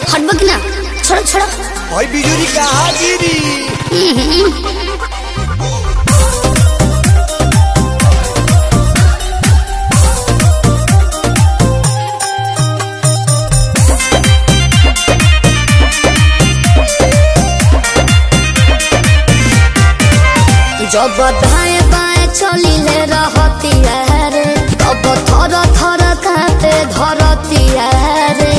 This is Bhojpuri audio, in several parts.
हटबो कि ना छोड़ो छोड़ो भाई बिजुरी कहाँ गिरी जब दाएं बाएं चली ले रहती है रे तब थर थर कांपे धरती है रे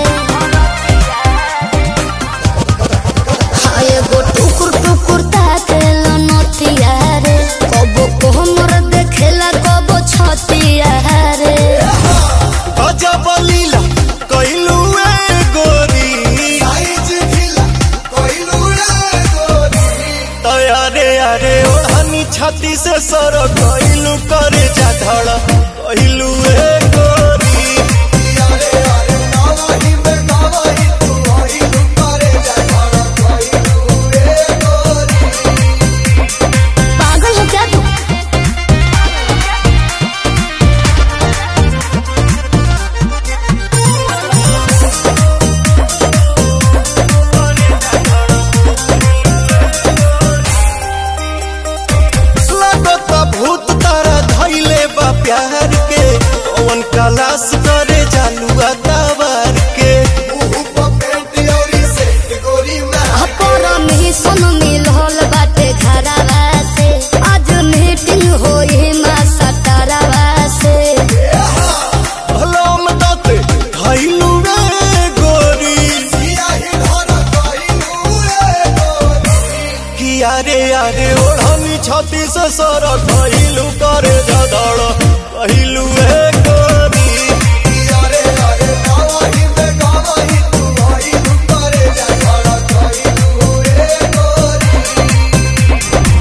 हाय गो टुकुर टुकुर ताके लनती है रे कब कोमर देखेला कब छती है रे गजब लीला कइलू ए गोरी साइज ढीला कइलू ए गोरी तयारे यारे छाती से सर कइलू करे जा धड़ कइलू ए गोरी यारे यारे नवाही में नवाही तू कइलू करे जा धड़ कइलू ए गोरी पागल हो क्या तू भूत तारा धइले बा प्यार के कौन कलास करे जालुआ तवार के परमिशन मिलल बाटे घरवा से आज मीटिंग होई मां सतरवा से भलम दते धइलू रे गोरी सियाही धर कइलू रे गोरी कि यारे यारे ओढ़नी छाती से सर कइलू करे जदड़ कइलू ए गोरी यारे यारे नवाही में नवाही तू कइलू करे जदड़ कइलू ए गोरी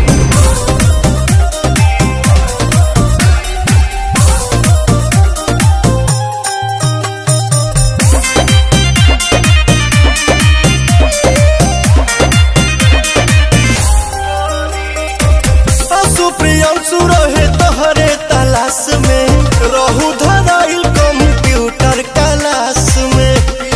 सुप्रियांशु रहे तोहरे तलाश में रहू धराइल कंप्यूटर क्लास में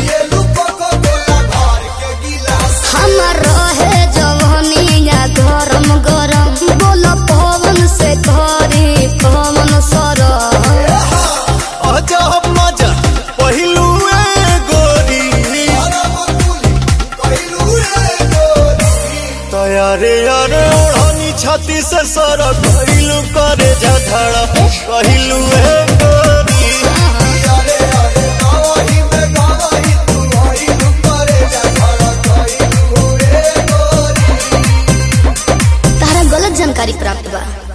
हमर रहे जवानिया गरम गरम बोल पवन से करी पवन सर अजब मजा पहिलू ए गोरी तयारे यारे ओढ़नी छाती से सर कइलू करे जा धड़ कइलू ए गोरी यारे यारे नवाही में नवाही तू कइलू करे जा धड़ कइलू ए गोरी तारा गलत जानकारी प्राप्त बा।